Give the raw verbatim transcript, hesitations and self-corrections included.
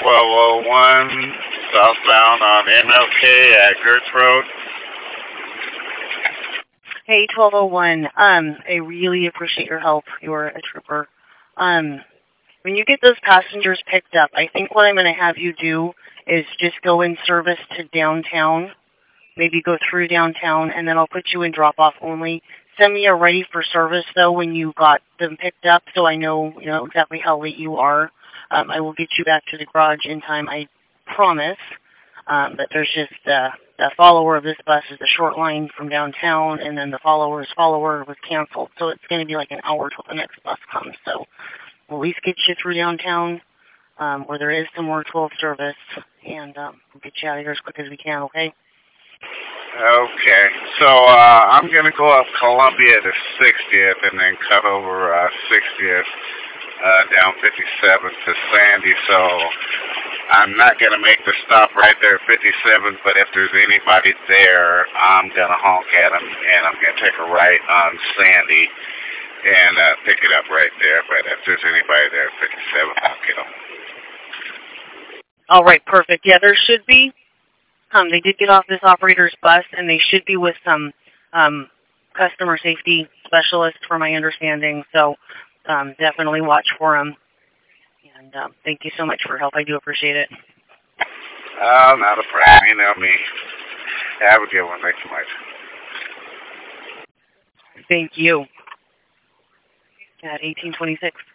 twelve oh one southbound on M L K at Gertz Road. Hey, twelve oh one. Um, I really appreciate your help. You're a trooper. Um, when you get those passengers picked up, I think what I'm going to have you do is just go in service to downtown. Maybe go through downtown, and then I'll put you in drop-off only. Send me a ready for service, though, when you got them picked up, so I know, you know exactly how late you are. Um, I will get you back to the garage in time, I promise. Um, but there's just uh, the follower of this bus is a short line from downtown, and then the follower's follower was canceled. So it's going to be like an hour till the next bus comes. So we'll at least get you through downtown, um, where there is some more twelve service, and um, we'll get you out of here as quick as we can, okay? Okay, so uh, I'm going to go up Columbia to sixtieth and then cut over uh, sixtieth uh, down fifty-seventh to Sandy, so I'm not going to make the stop right there at fifty-seventh, but if there's anybody there, I'm going to honk at them, and I'm going to take a right on Sandy and uh, pick it up right there, but if there's anybody there at fifty-seventh, I'll get them. All right, perfect. Yeah, there should be. Um, they did get off this operator's bus, and they should be with some um, customer safety specialists, from my understanding. So um, definitely watch for them. And um, thank you so much for your help. I do appreciate it. Oh, not a problem. You know me. Have a good one. Thanks so much. Thank you. At eighteen twenty-six.